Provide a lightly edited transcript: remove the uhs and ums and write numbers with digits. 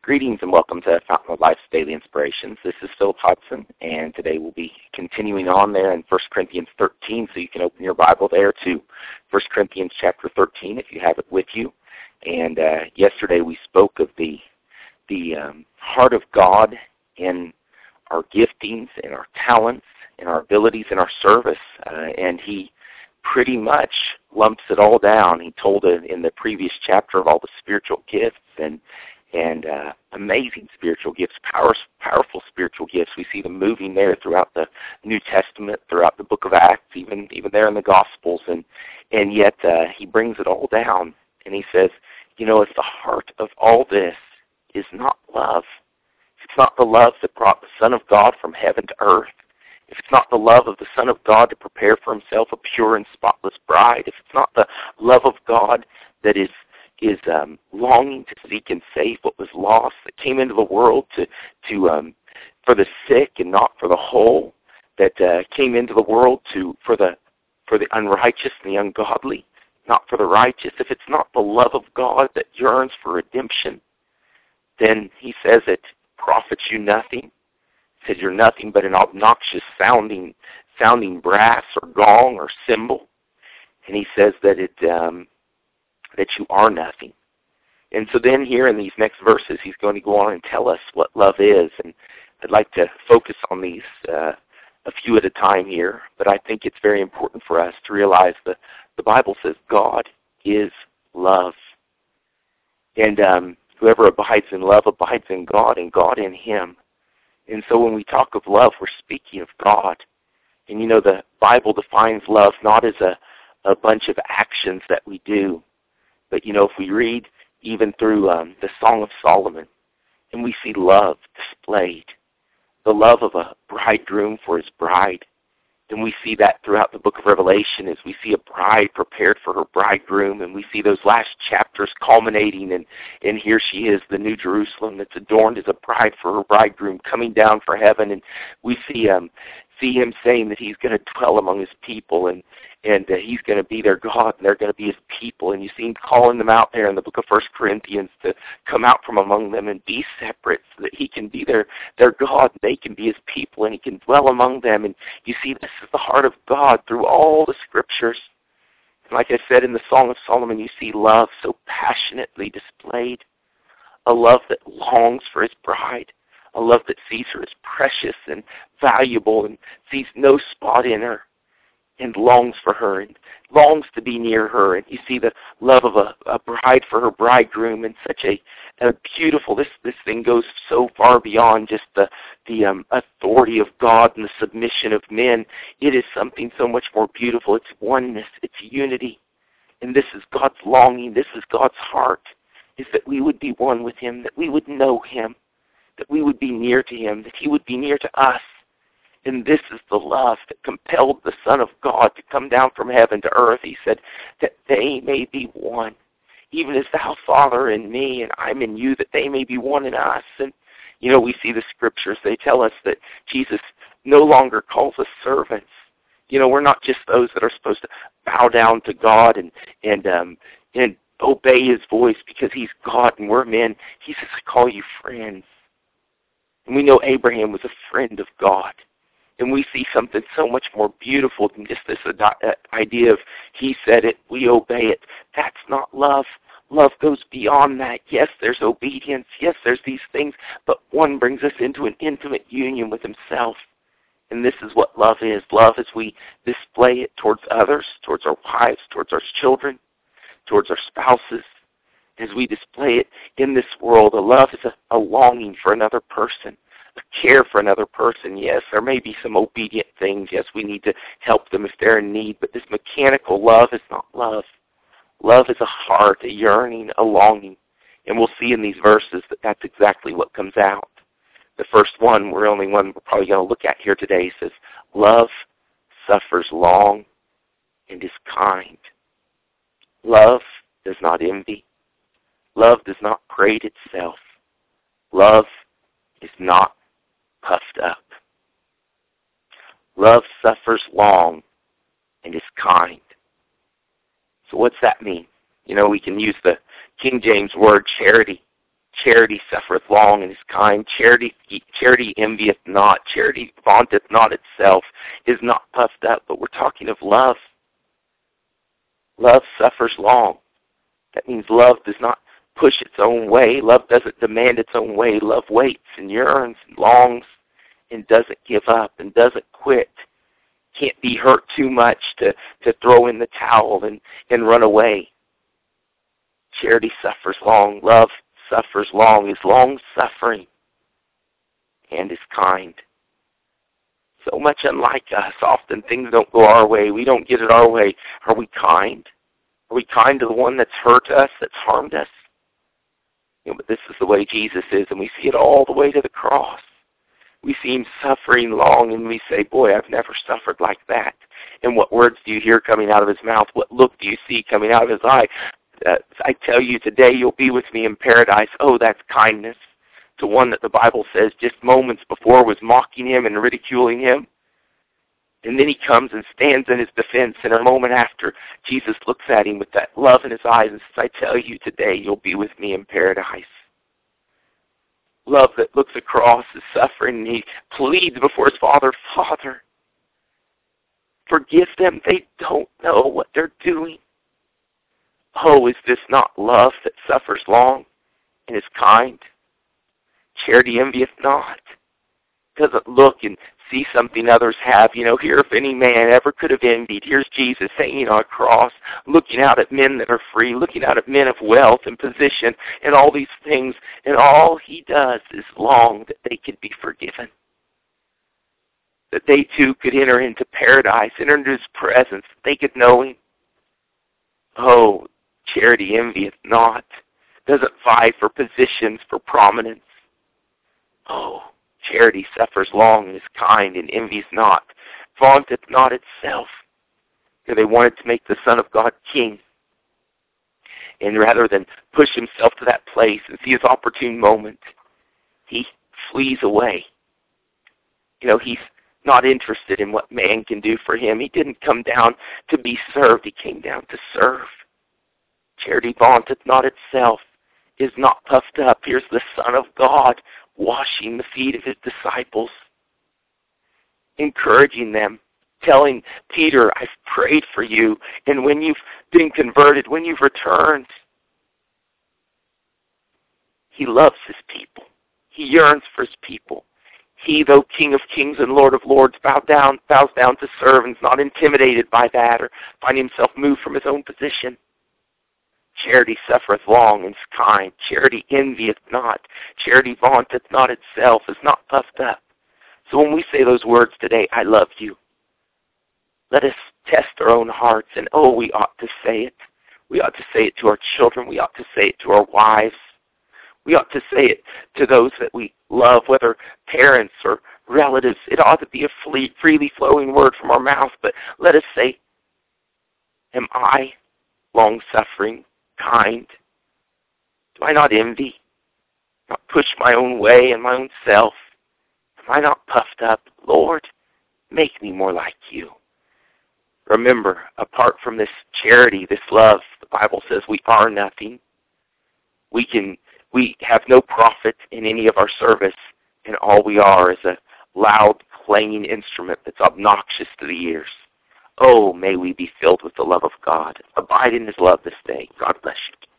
Greetings and welcome to Fountain of Life's Daily Inspirations. This is Philip Hudson, and today we'll be continuing on there in 1 Corinthians 13, so you can open your Bible there to 1 Corinthians chapter 13 if you have it with you. And yesterday we spoke of the heart of God in our giftings and our talents and our abilities in our service, and he pretty much lumps it all down. He told it in the previous chapter of all the spiritual gifts and amazing spiritual gifts, powerful spiritual gifts. We see them moving there throughout the New Testament, throughout the book of Acts, even there in the Gospels, and yet he brings it all down, and he says, you know, if the heart of all this is not love, if it's not the love that brought the Son of God from heaven to earth, if it's not the love of the Son of God to prepare for himself a pure and spotless bride, if it's not the love of God that is longing to seek and save what was lost, that came into the world to for the sick and not for the whole, that came into the world for the unrighteous and the ungodly, not for the righteous. If it's not the love of God that yearns for redemption, then he says it profits you nothing. He says you're nothing but an obnoxious sounding brass or gong or cymbal. And he says that that you are nothing. And so then here in these next verses, he's going to go on and tell us what love is. And I'd like to focus on these a few at a time here, but I think it's very important for us to realize that the Bible says God is love. And whoever abides in love abides in God and God in him. And so when we talk of love, we're speaking of God. And you know, the Bible defines love not as a bunch of actions that we do, but, you know, if we read even through the Song of Solomon, and we see love displayed, the love of a bridegroom for his bride, and we see that throughout the book of Revelation as we see a bride prepared for her bridegroom, and we see those last chapters culminating, and here she is, the New Jerusalem that's adorned as a bride for her bridegroom coming down for heaven, and we see him saying that he's going to dwell among his people, and he's going to be their God, and they're going to be his people. And you see him calling them out there in the book of 1 Corinthians to come out from among them and be separate so that he can be their God, and they can be his people, and he can dwell among them. And you see, this is the heart of God through all the scriptures. And like I said in the Song of Solomon, you see love so passionately displayed, a love that longs for his bride, a love that sees her as precious and valuable and sees no spot in her and longs for her and longs to be near her. And you see the love of a bride for her bridegroom, and such a beautiful, this thing goes so far beyond just the authority of God and the submission of men. It is something so much more beautiful. It's oneness, it's unity. And this is God's longing, this is God's heart, is that we would be one with him, that we would know him, that we would be near to him, that he would be near to us. And this is the love that compelled the Son of God to come down from heaven to earth. He said, that they may be one, even as thou, Father, in me, and I'm in you, that they may be one in us. And, you know, we see the scriptures. They tell us that Jesus no longer calls us servants. You know, we're not just those that are supposed to bow down to God and obey his voice because he's God and we're men. He says, I call you friends. And we know Abraham was a friend of God. And we see something so much more beautiful than just this idea of he said it, we obey it. That's not love. Love goes beyond that. Yes, there's obedience. Yes, there's these things. But one brings us into an intimate union with himself. And this is what love is. Love as we display it towards others, towards our wives, towards our children, towards our spouses. As we display it in this world, a love is a longing for another person, a care for another person. Yes, there may be some obedient things. Yes, we need to help them if they're in need, but this mechanical love is not love. Love is a heart, a yearning, a longing. And we'll see in these verses that that's exactly what comes out. The first one, we're probably going to look at here today, says, love suffers long and is kind. Love does not envy. Love does not parade itself. Love is not puffed up. Love suffers long and is kind. So what's that mean? You know, we can use the King James word charity. Charity suffereth long and is kind. Charity envieth not. Charity vaunteth not itself, is not puffed up. But we're talking of love. Love suffers long. That means love does not push its own way. Love doesn't demand its own way. Love waits and yearns and longs and doesn't give up and doesn't quit. Can't be hurt too much to throw in the towel and run away. Charity suffers long. Love suffers long, is long-suffering, and is kind. So much unlike us. Often things don't go our way. We don't get it our way. Are we kind? Are we kind to the one that's hurt us, that's harmed us? But this is the way Jesus is, and we see it all the way to the cross. We see him suffering long, and we say, boy, I've never suffered like that. And what words do you hear coming out of his mouth? What look do you see coming out of his eye? I tell you, today you'll be with me in paradise. Oh, that's kindness to one that the Bible says just moments before was mocking him and ridiculing him. And then he comes and stands in his defense, and a moment after, Jesus looks at him with that love in his eyes and says, I tell you, today you'll be with me in paradise. Love that looks across his suffering, and he pleads before his Father, Father, forgive them. They don't know what they're doing. Oh, is this not love that suffers long and is kind? Charity envieth not. Doesn't look and see something others have. Here if any man ever could have envied, here's Jesus hanging on a cross, looking out at men that are free, looking out at men of wealth and position and all these things, and all he does is long that they could be forgiven. That they too could enter into paradise, enter into his presence, that they could know him. Oh, charity envieth not, doesn't vie for positions, for prominence. Oh, charity suffers long and is kind and envies not, vaunteth not itself. For they wanted to make the Son of God king. And rather than push himself to that place and see his opportune moment, he flees away. He's not interested in what man can do for him. He didn't come down to be served. He came down to serve. Charity vaunteth not itself, is not puffed up. Here's the Son of God washing the feet of his disciples, encouraging them, telling Peter, I've prayed for you, and when you've been converted, when you've returned, he loves his people. He yearns for his people. He, though King of kings and Lord of lords, bows down to serve and is not intimidated by that or find himself moved from his own position. Charity suffereth long and is kind. Charity envieth not. Charity vaunteth not itself, is not puffed up. So when we say those words today, I love you, let us test our own hearts, and we ought to say it. We ought to say it to our children. We ought to say it to our wives. We ought to say it to those that we love, whether parents or relatives. It ought to be a freely flowing word from our mouth, but let us say, am I long-suffering, kind? Do I not envy? Not push my own way and my own self? Am I not puffed up? Lord, make me more like you. Remember, apart from this charity, this love, the Bible says we are nothing. We have no profit in any of our service, and all we are is a loud, clanging instrument that's obnoxious to the ears. Oh, may we be filled with the love of God. Abide in his love this day. God bless you.